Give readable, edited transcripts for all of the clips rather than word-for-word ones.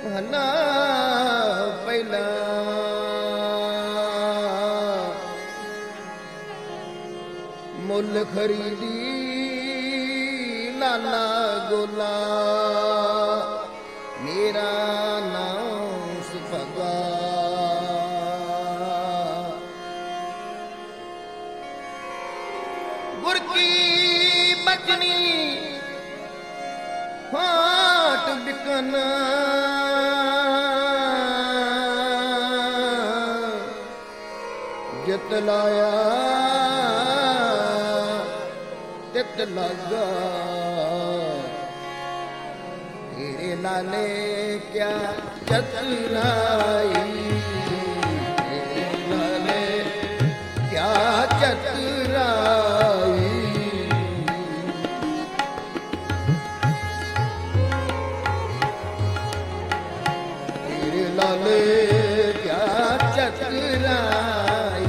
हना पहला मुल खरीदी लाला गोला मेरा नाम सुपगा गुर की बचनी हाट बिकन जतलाया तित लगा तेरे लाले क्या चतुराई तेरे लाले क्या चतुराई तेरे लाले क्या चतुराई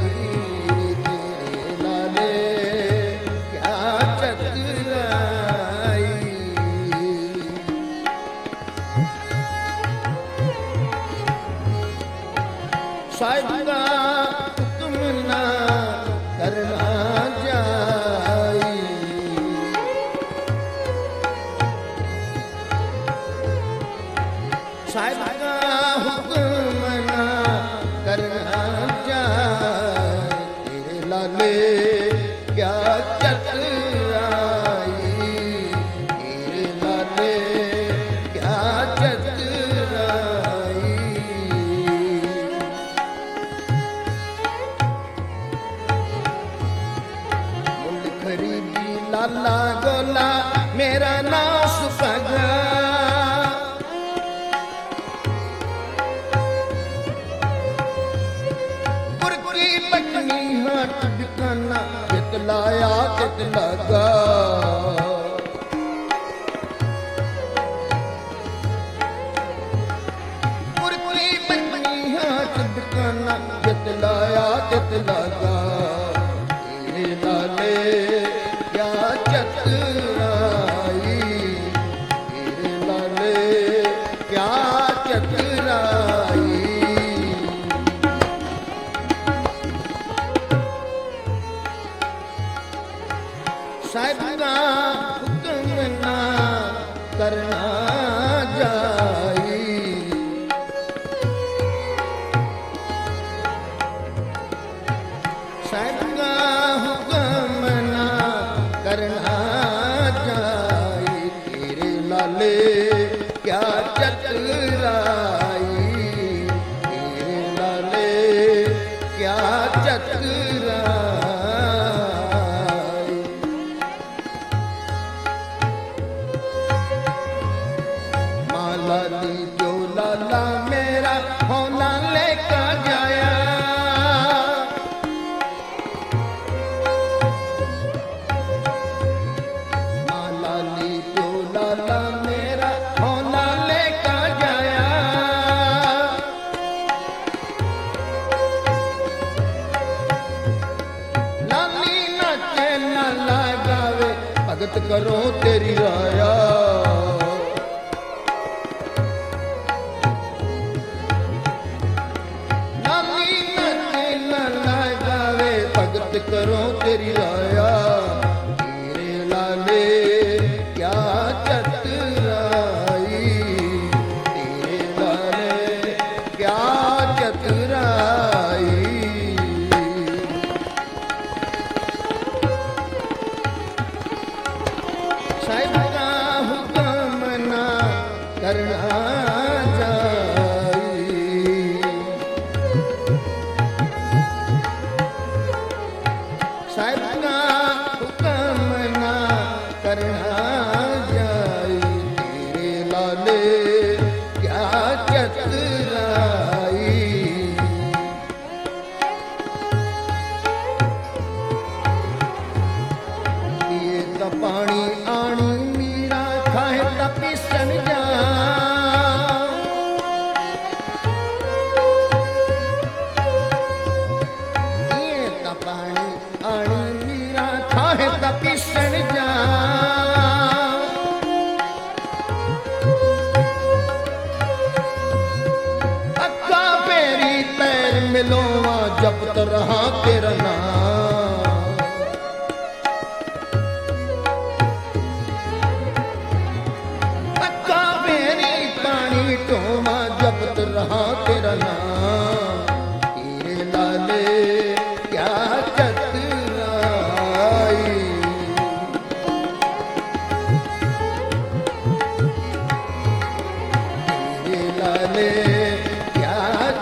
साहिब का हुक्म ना करना जाई साहिब का हुक्म ना करना जाई तेरे लाले क्या चतुराई तेरे लाले क्या चतुराई खरीदी लाला गोला मेरा नाम सुपगा गुर की बचनी हाट बिकाना जितलाया तित लगा गुर की बचनी हाट बिकाना जितलाया तित लगा तेरे लाले क्या चतुराई तेरे लाले क्या चतुराई साहिब का हुक्म ना करना जाई साहिब का हुक्म ना करना जाई तेरे लाले क्या चतुराई तेरे लाले क्या चतुराई माला दी जो लाला मेरा होना लेकर जाया लाला मेरा होना लेकर जाया लाली नाचे नाला गावे भगत करो तेरी राया लाली नाचे नाला गावे भगत करो तेरी राया तेरे लाले क्या चतुराई तेरे लाले क्या चतुराई साहिब का हुक्म ना करना जाई साहिब का हुक्म ना करना जाई तेरे लाले क्या चतुराई ये तो पानी आनी मीरा खाए तो पिसन जा जपत रहा तेरा नाम। अक्का मेरी पानी टोमा जपत रहा तेरा नाम। तेरे लाले क्या चतुराई, तेरे लाले क्या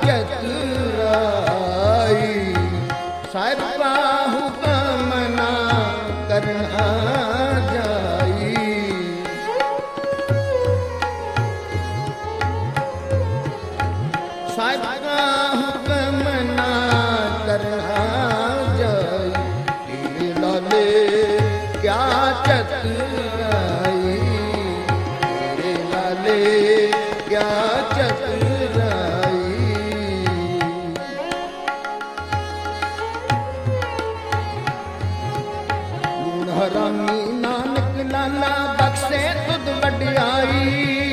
चतुराई। साहिब का हुक्म ना करना जाई, साहिब का हुक्म ना करना जाई। तेरे लाले क्या चतुराई, तेरे लाले क्या चतुराई। लूण हरामी नानक लाला बख्शे तुद वड्याई।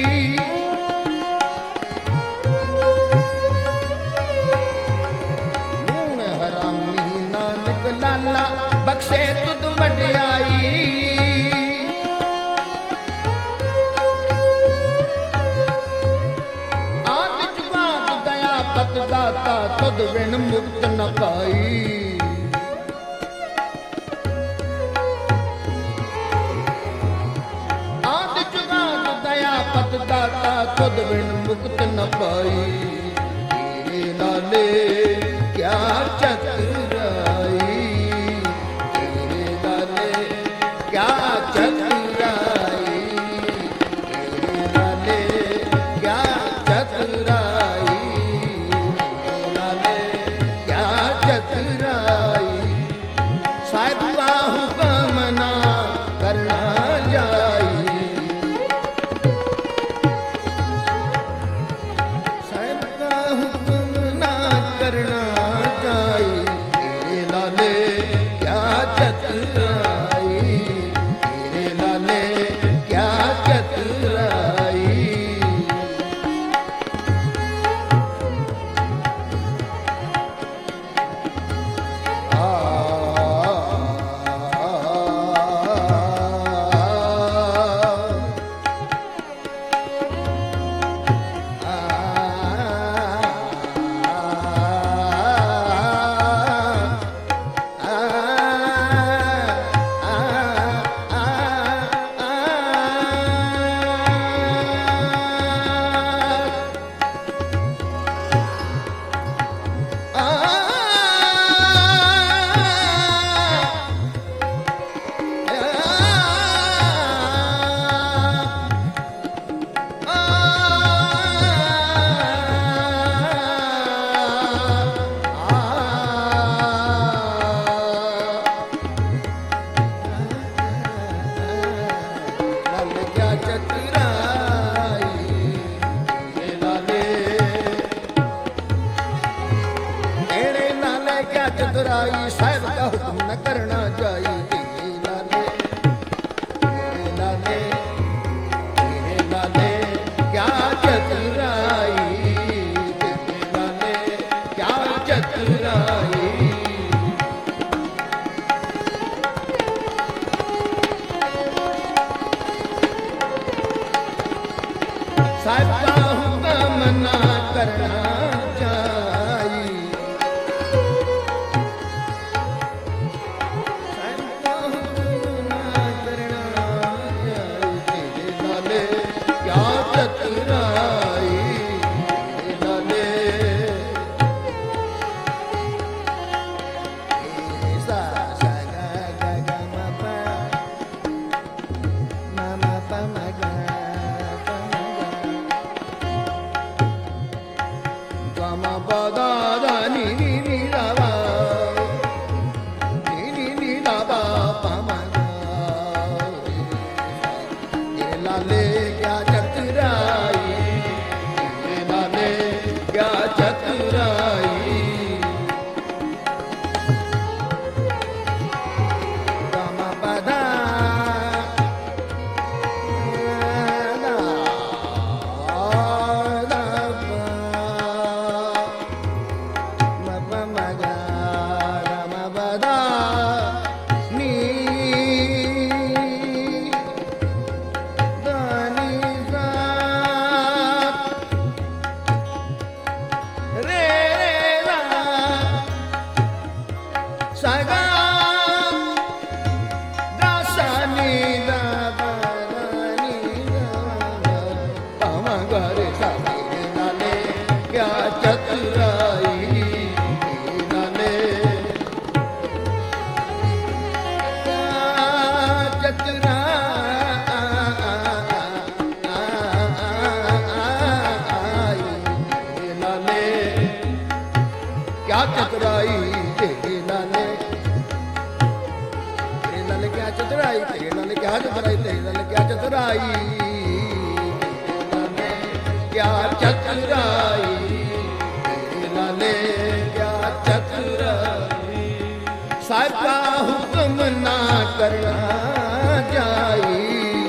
लूण हरामी नानक लाला बख्शे तुद वड्याई। आद जुगाद दया पत दाता तुद बिन मुक्त न पाई। आद जुगाद दया पत दाता तुद बिन मुक्त न पाई। तेरे लाले क्या चतुराई, तेरे लाले क्या चतुराई, तेरे लाले क्या चतुराई, तेरे लाले क्या चतुराई। साहिब का हुक्म ना करना जाई, साहिब का हुक्म ना करना जाई। तेरे लाले क्या चतुराई, तेरे लाले क्या चतुराई। आ लाले क्या चतुराई, तेरे लाले, तेरे लाले क्या चतुराई। साहिब का हुक्म न करना जाई। तेरे लाले, तेरे लाले, तेरे लाले क्या चतुराई, तेरे लाले क्या चतुराई। साहिब का हुक्म ना करना जाई, साहिब का हुक्म ना करना जाई। तेरे लाले क्या चतुराई, तेरे लाले सा सा गा गा गा मा पा मा गा ma pa da da ni ni ni da ba ni ni ni da ba pa ma ga। ये लाले क्या चतुराई, ये लाले क्या चतुराई। ma pa da da da ਚਤੁਰਾਈ ਨਾਲੇ क्या चतुराई तेरे लाले क्या चतुराई तेरे लाले क्या चतुराई तेरे लाले क्या चतुराई क्या चतुराई तेरे लाले क्या चतुराई साहिब का हुक्म ना करना जाई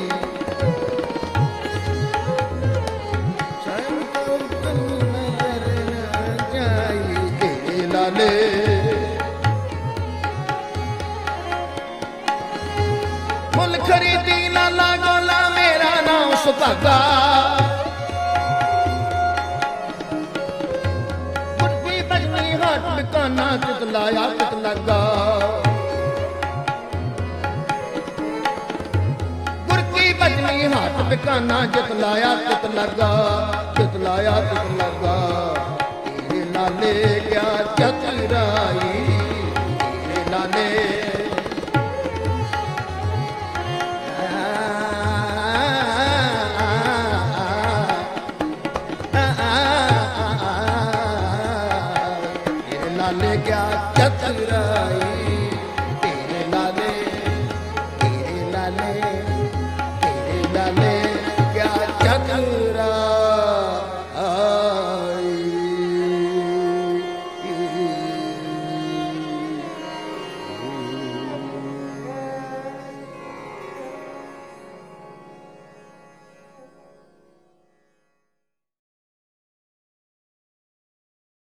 मुल खरीदी लाला गोला मेरा नाम सुभागा गुरकी बजनी हाथ बिकाना चित लाया चित लगा गुरकी बजनी हाथ बिकाना चित लाया चित लगा चित लाया चित लगा तेरे लाले क्या चतुराई तेरे लाले लाले क्या